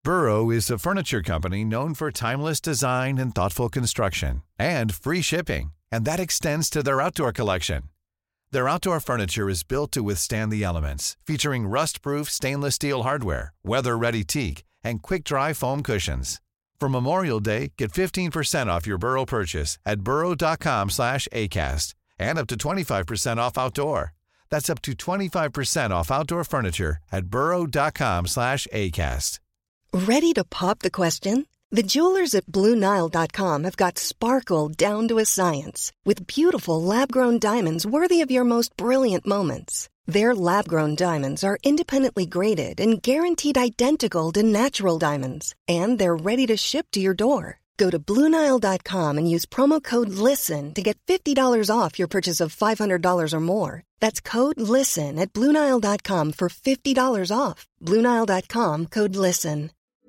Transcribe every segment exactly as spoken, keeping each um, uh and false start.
Burrow is a furniture company known for timeless design and thoughtful construction, and free shipping, and that extends to their outdoor collection. Their outdoor furniture is built to withstand the elements, featuring rust-proof stainless steel hardware, weather-ready teak, and quick-dry foam cushions. For Memorial Day, get fifteen percent off your Burrow purchase at burrow.com slash ACAST and up to twenty-five percent off outdoor. That's up to twenty-five percent off outdoor furniture at burrow.com slash ACAST. Ready to pop the question? The jewelers at Blue Nile dot com have got sparkle down to a science with beautiful lab-grown diamonds worthy of your most brilliant moments. Their lab-grown diamonds are independently graded and guaranteed identical to natural diamonds, and they're ready to ship to your door. Go to Blue Nile dot com and use promo code LISTEN to get fifty dollars off your purchase of five hundred dollars or more. That's code LISTEN at Blue Nile dot com for fifty dollars off. Blue Nile dot com, code LISTEN.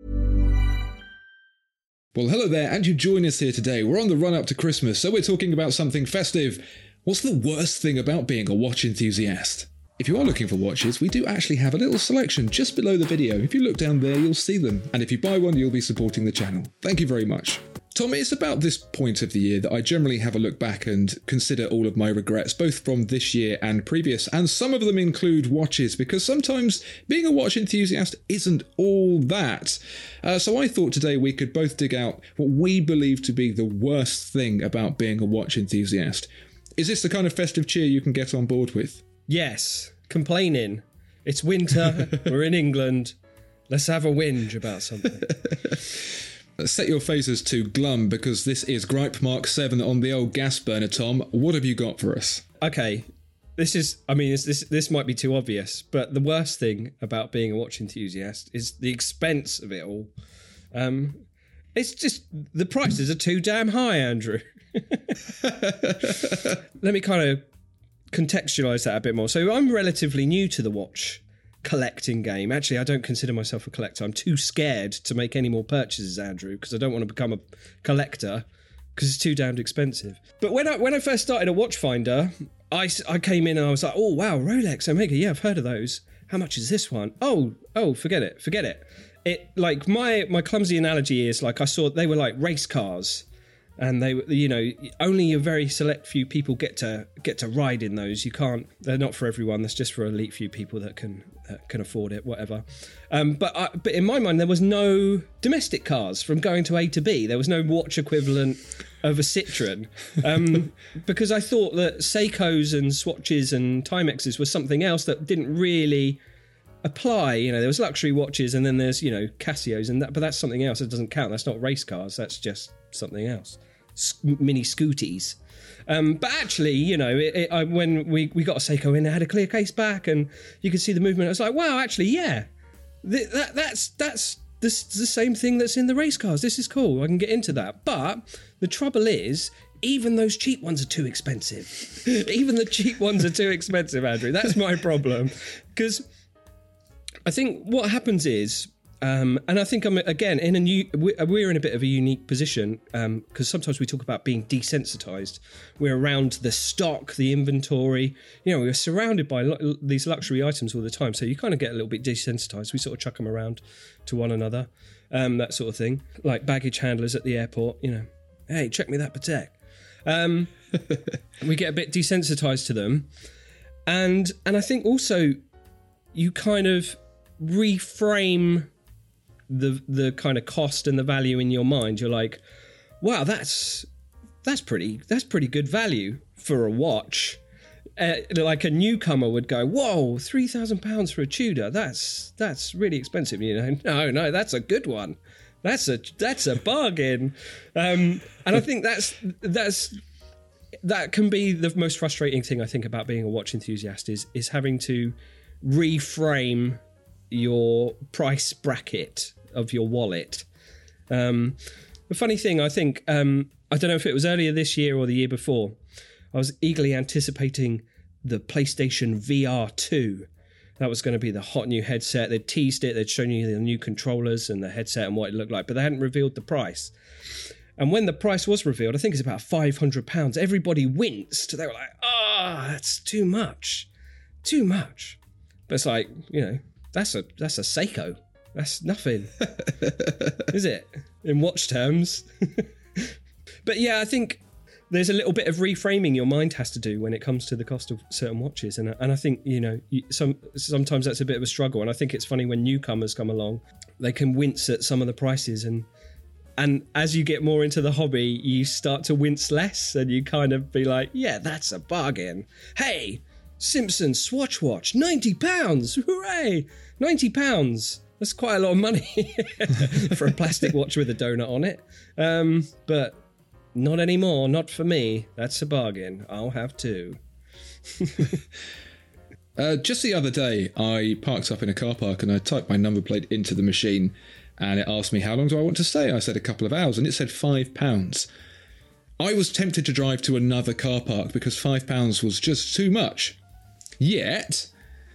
Well, hello there, and you join us here today. We're on the run-up to Christmas, so we're talking about something festive. What's the worst thing about being a watch enthusiast? If you are looking for watches, we do actually have a little selection just below the video. If you look down there, you'll see them. And if you buy one, you'll be supporting the channel. Thank you very much. Tom, it's about this point of the year that I generally have a look back and consider all of my regrets, both from this year and previous, and some of them include watches, because sometimes being a watch enthusiast isn't all that. Uh, so I thought today we could both dig out what we believe to be the worst thing about being a watch enthusiast. Is this the kind of festive cheer you can get on board with? Yes, complaining. It's winter, we're in England, let's have a whinge about something. Set your faces to glum, because this is Gripe Mark seven on the old gas burner, Tom. What have you got for us? Okay, this is, I mean, this this might be too obvious, but the worst thing about being a watch enthusiast is the expense of it all. Um, it's just, the prices are too damn high, Andrew. Let me kind of contextualise that a bit more. So I'm relatively new to the watch collecting game. Actually, I don't consider myself a collector. I'm too scared to make any more purchases, Andrew, because I don't want to become a collector because it's too damned expensive. But when I when I first started at Watchfinder, I, I came in and I was like, oh wow, Rolex, Omega, yeah, I've heard of those. How much is this one? Oh, oh, forget it, forget it. It like my my clumsy analogy is like I saw they were like race cars. And they, you know, only a very select few people get to get to ride in those. You can't; they're not for everyone. That's just for elite few people that can that can afford it, whatever. Um, but I, but in my mind, there was no domestic cars from going to A to B. There was no watch equivalent of a Citroen, um, because I thought that Seikos and Swatches and Timexes was something else that didn't really apply. You know, there was luxury watches, and then there's, you know, Casios, and that, but that's something else. It doesn't count. That's not race cars. That's just something else. Mini scooties. Um, but actually, you know, it, it, I, when we, we got a Seiko in, it had a clear case back and you could see the movement. I was like, wow, actually, yeah, th- that, that's that's the, the same thing that's in the race cars. This is cool. I can get into that. But the trouble is, even those cheap ones are too expensive. Even the cheap ones are too expensive, Andrew. That's my problem. Because I think what happens is, Um, and I think I'm again in a new. We're in a bit of a unique position because um, sometimes we talk about being desensitized. We're around the stock, the inventory. You know, we're surrounded by lo- these luxury items all the time, so you kind of get a little bit desensitized. We sort of chuck them around to one another, um, that sort of thing. Like baggage handlers at the airport. You know, hey, check me that Patek. Um, we get a bit desensitized to them, and and I think also you kind of reframe the the kind of cost and the value in your mind. You're like, wow, that's that's pretty that's pretty good value for a watch. Uh, like a newcomer would go, whoa, three thousand pounds for a Tudor, that's that's really expensive. You know, no, no, that's a good one. That's a that's a bargain. Um, and I think that's that's that can be the most frustrating thing I think about being a watch enthusiast is is having to reframe your price bracket of your wallet. Um, the funny thing, I think, um, I don't know if it was earlier this year or the year before, I was eagerly anticipating the PlayStation V R two. That was going to be the hot new headset. They'd teased it, they'd shown you the new controllers and the headset and what it looked like, but they hadn't revealed the price. And when the price was revealed, I think it's about five hundred pounds, everybody winced. They were like, oh, that's too much. Too much. But it's like, you know, That's a that's a Seiko. That's nothing, is it? In watch terms. But yeah, I think there's a little bit of reframing your mind has to do when it comes to the cost of certain watches. And, and I think, you know, some sometimes that's a bit of a struggle. And I think it's funny when newcomers come along, they can wince at some of the prices. And and as you get more into the hobby, you start to wince less and you kind of be like, yeah, that's a bargain. Hey, Simpson Swatch watch, ninety pounds. Hooray. ninety pounds. That's quite a lot of money for a plastic watch with a donut on it. Um, but not anymore. Not for me. That's a bargain. I'll have two. uh, just the other day, I parked up in a car park and I typed my number plate into the machine and it asked me, how long do I want to stay? I said a couple of hours and it said five pounds. I was tempted to drive to another car park because five pounds was just too much. Yet,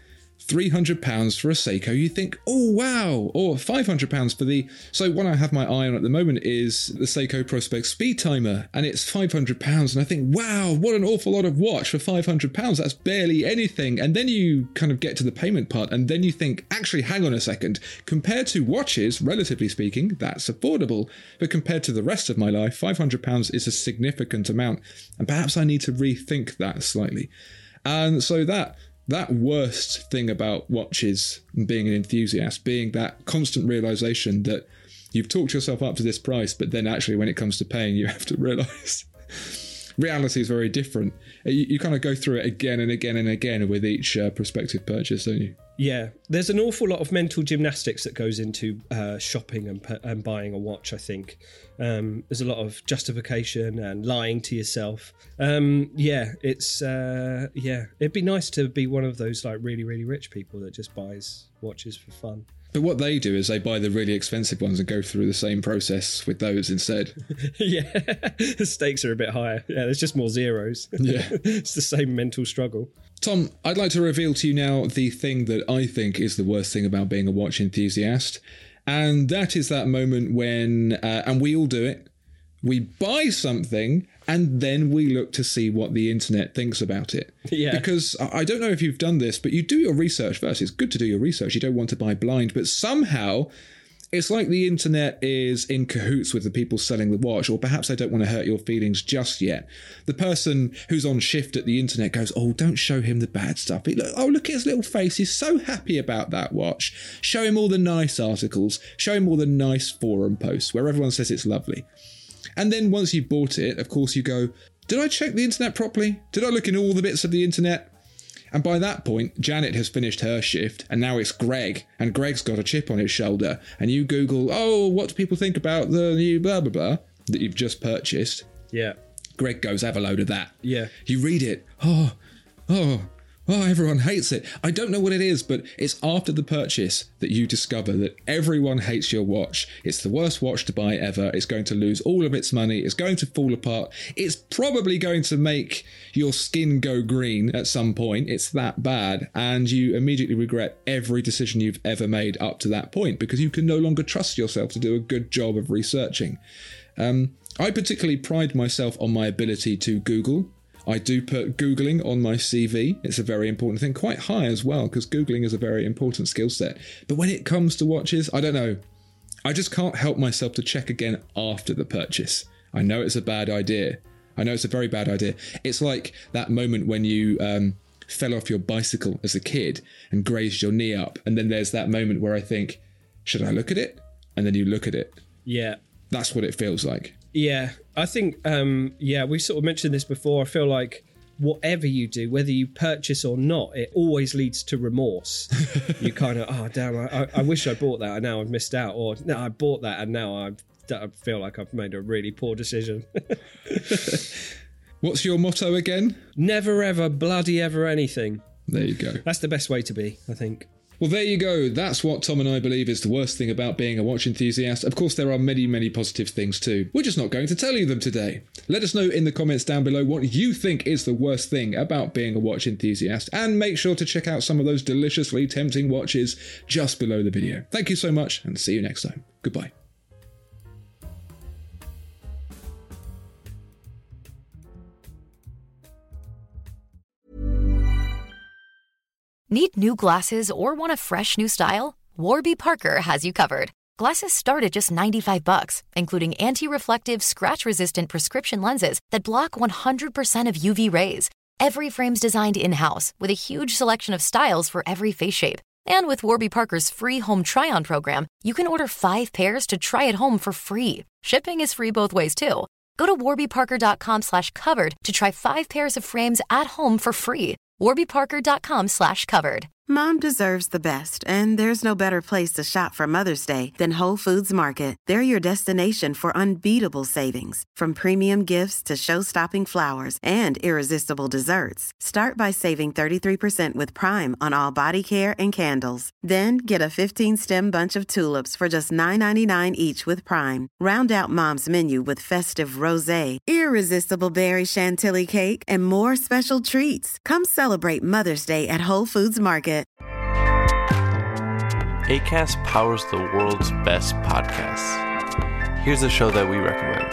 three hundred pounds for a Seiko, you think, oh wow, or five hundred pounds for the... So what I have my eye on at the moment is the Seiko Prospex Speed Timer, and it's five hundred pounds, and I think, wow, what an awful lot of watch for five hundred pounds, that's barely anything. And then you kind of get to the payment part, and then you think, actually, hang on a second, compared to watches, relatively speaking, that's affordable, but compared to the rest of my life, five hundred pounds is a significant amount, and perhaps I need to rethink that slightly. And so that that worst thing about watches and being an enthusiast, being that constant realization that you've talked yourself up to this price, but then actually when it comes to paying, you have to realize reality is very different. You, you kind of go through it again and again and again with each uh, prospective purchase, don't you? Yeah, there's an awful lot of mental gymnastics that goes into uh, shopping and, and buying a watch, I think. Um, there's a lot of justification and lying to yourself. Um, yeah, it's, uh, yeah, it'd be nice to be one of those like really, really rich people that just buys watches for fun. But what they do is they buy the really expensive ones and go through the same process with those instead. Yeah, the stakes are a bit higher. Yeah, there's just more zeros. Yeah. It's the same mental struggle. Tom, I'd like to reveal to you now the thing that I think is the worst thing about being a watch enthusiast. And that is that moment when, uh, and we all do it, we buy something and then we look to see what the internet thinks about it. Yeah. Because I don't know if you've done this, but you do your research first. It's good to do your research. You don't want to buy blind, but somehow it's like the internet is in cahoots with the people selling the watch, or perhaps they don't want to hurt your feelings just yet. The person who's on shift at the internet goes, oh, don't show him the bad stuff. He, look, oh, look at his little face. He's so happy about that watch. Show him all the nice articles. Show him all the nice forum posts where everyone says it's lovely. And then once you've bought it, of course, you go, did I check the internet properly? Did I look in all the bits of the internet? And by that point, Janet has finished her shift, and now it's Greg, and Greg's got a chip on his shoulder, and you Google, oh, what do people think about the new blah, blah, blah, that you've just purchased? Yeah. Greg goes, have a load of that. Yeah. You read it, oh, oh, oh, everyone hates it. I don't know what it is, but it's after the purchase that you discover that everyone hates your watch. It's the worst watch to buy ever. It's going to lose all of its money. It's going to fall apart. It's probably going to make your skin go green at some point. It's that bad. And you immediately regret every decision you've ever made up to that point because you can no longer trust yourself to do a good job of researching. Um, I particularly pride myself on my ability to Google. I do put Googling on my C V. It's a very important thing, quite high as well, because Googling is a very important skill set. But when it comes to watches, I don't know. I just can't help myself to check again after the purchase. I know it's a bad idea. I know it's a very bad idea. It's like that moment when you um, fell off your bicycle as a kid and grazed your knee up. And then there's that moment where I think, should I look at it? And then you look at it. Yeah. That's what it feels like. Yeah, I think, um, yeah, we sort of mentioned this before. I feel like whatever you do, whether you purchase or not, it always leads to remorse. You kind of, oh, damn, I, I wish I bought that and now I've missed out. Or, no, I bought that and now I've, I feel like I've made a really poor decision. What's your motto again? Never, ever, bloody ever anything. There you go. That's the best way to be, I think. Well, there you go. That's what Tom and I believe is the worst thing about being a watch enthusiast. Of course, there are many, many positive things too. We're just not going to tell you them today. Let us know in the comments down below what you think is the worst thing about being a watch enthusiast, and make sure to check out some of those deliciously tempting watches just below the video. Thank you so much, and see you next time. Goodbye. Need new glasses or want a fresh new style? Warby Parker has you covered. Glasses start at just ninety-five bucks, including anti-reflective, scratch-resistant prescription lenses that block one hundred percent of U V rays. Every frame's designed in-house with a huge selection of styles for every face shape. And with Warby Parker's free home try-on program, you can order five pairs to try at home for free. Shipping is free both ways, too. Go to warbyparker.com slash covered to try five pairs of frames at home for free. warbyparker.com slash covered. Mom deserves the best, and there's no better place to shop for Mother's Day than Whole Foods Market. They're your destination for unbeatable savings, from premium gifts to show-stopping flowers and irresistible desserts. Start by saving thirty-three percent with Prime on all body care and candles. Then get a fifteen-stem bunch of tulips for just nine ninety-nine each with Prime. Round out Mom's menu with festive rosé, irresistible berry chantilly cake, and more special treats. Come celebrate Mother's Day at Whole Foods Market. Acast powers the world's best podcasts. Here's a show that we recommend.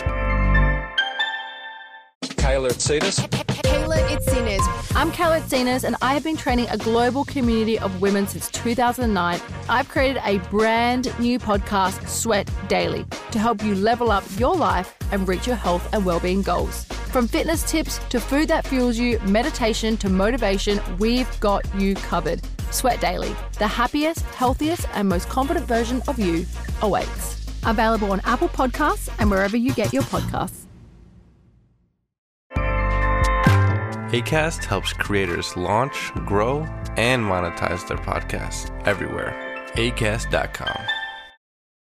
Kayla Itsinas. Kayla Itsinas. I'm Kayla Itsinas, and I have been training a global community of women since two thousand nine. I've created a brand new podcast, Sweat Daily, to help you level up your life and reach your health and well-being goals. From fitness tips to food that fuels you, meditation to motivation, we've got you covered. Sweat Daily, the happiest, healthiest, and most confident version of you awaits. Available on Apple Podcasts and wherever you get your podcasts. Acast helps creators launch, grow, and monetize their podcasts everywhere. acast dot com.